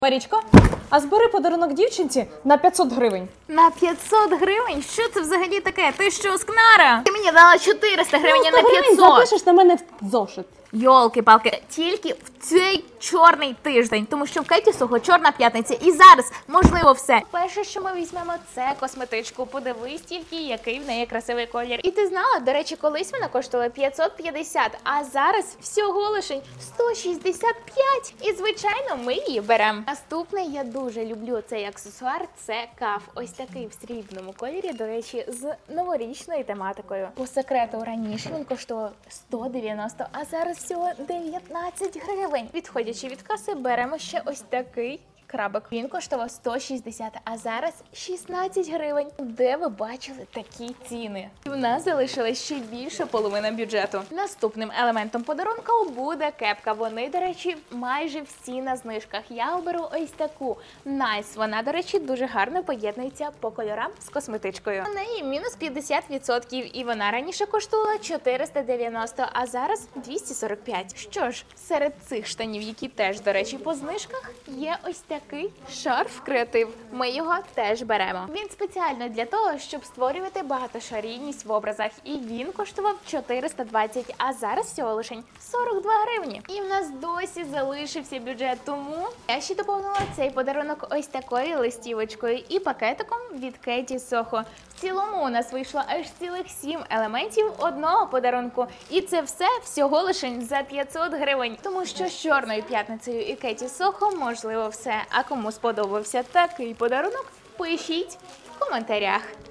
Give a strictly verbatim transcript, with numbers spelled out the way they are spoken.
Марічко, а збери подарунок дівчинці на п'ятсот гривень. На п'ятсот гривень? Що це взагалі таке? Ти що, скнара? Ти мені дала чотириста гривень, а на п'ятсот. Запишеш на мене в зошит. Йолки-палки, тільки в цей чорний тиждень, тому що в Кеті Сохо чорна п'ятниця. І зараз можливо все. Перше, що ми візьмемо, це косметичку. Подивись тільки, який в неї красивий колір. І ти знала, до речі, колись вона коштувала п'ятсот п'ятдесят, а зараз всього лише сто шістдесят п'ять. І, звичайно, ми її беремо. Наступне, я дуже люблю цей аксесуар, це каф. Ось такий в срібному кольорі, до речі, з новорічною тематикою. По секрету, раніше він коштував сто дев'яносто, а зараз всього дев'ятнадцять гривень. Відходячи від каси, беремо ще ось такий крабик. Він коштував сто шістдесят, а зараз шістнадцять гривень. Де ви бачили такі ціни? І в нас залишилась ще більше половина бюджету. Наступним елементом подарунка буде кепка. Вони, до речі, майже всі на знижках. Я оберу ось таку. Найс. Вона, до речі, дуже гарно поєднується по кольорам з косметичкою. У неї мінус п'ятдесят відсотків, і вона раніше коштувала чотириста дев'яносто, а зараз двісті сорок п'ять. Що ж, серед цих штанів, які теж, до речі, по знижках, є ось такі. Такий шарф креатив. Ми його теж беремо. Він спеціально для того, щоб створювати багатошарійність в образах. І він коштував чотириста двадцять, а зараз всього лише сорок два гривні. І в нас досі залишився бюджет, тому я ще доповнила цей подарунок ось такою листівочкою і пакетиком від Кеті Сохо. В цілому у нас вийшло аж цілих сім елементів одного подарунку. І це все всього лише за п'ятсот гривень. Тому що з Чорною п'ятницею і Кеті Сохо можливо все. А кому сподобався такий подарунок, пишіть в коментарях.